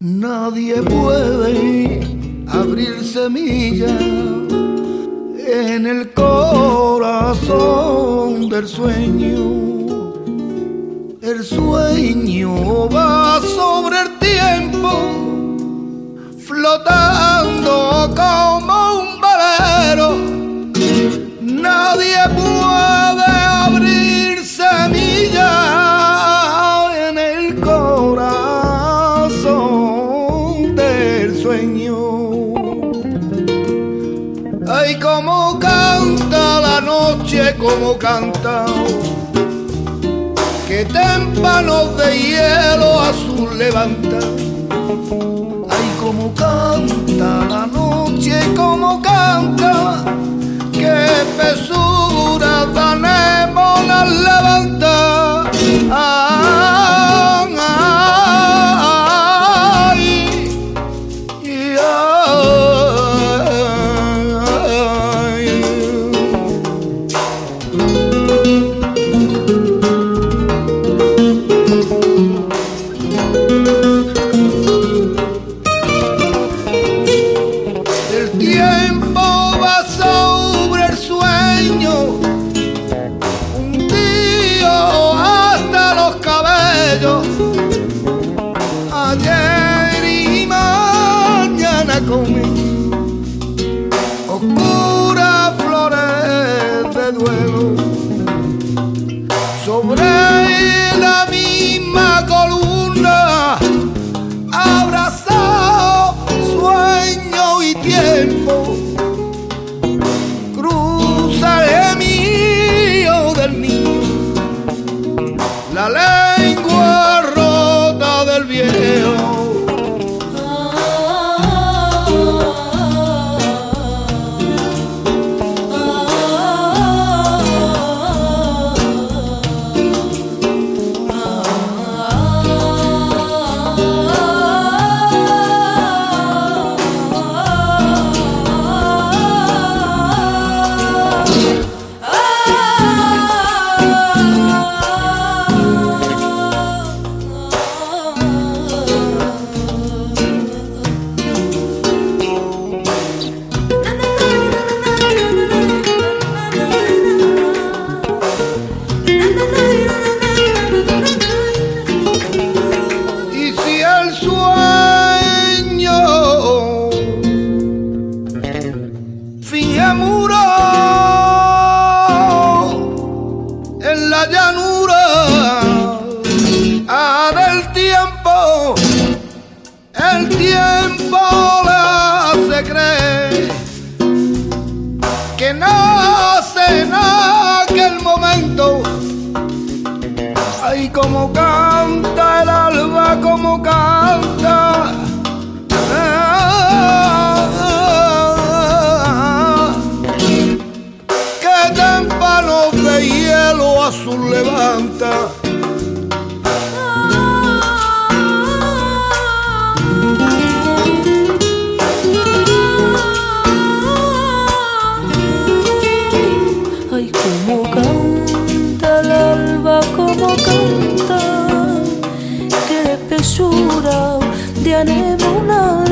Nadie puede abrir semilla en el corazón del sueño. El sueño va sobre el tiempo, flotando como un velero. Nadie puede abrir semilla en el corazón del sueño. Ay, cómo canta la noche, cómo canta, que témpanos de hielo azul levanta. Ay, cómo canta la noche, cómo canta, que espesura de anémonas levanta. Ay, y el tiempo va sobre el sueño, hundido hasta los cabellos. Ayer y mañana conmigo, oscuras flores de duelo, sobre la misma columna, abrazado sueño y tiempo, cruza el gemillo del niño, la lengua rota del viejo. Muro en la llanura del tiempo, el tiempo le hace creer que nace en aquel momento. Ay, como canta el alba, como canta. Témpanos de hielo azul levanta. Ay, cómo canta el alba, cómo canta, qué espesura de anémonas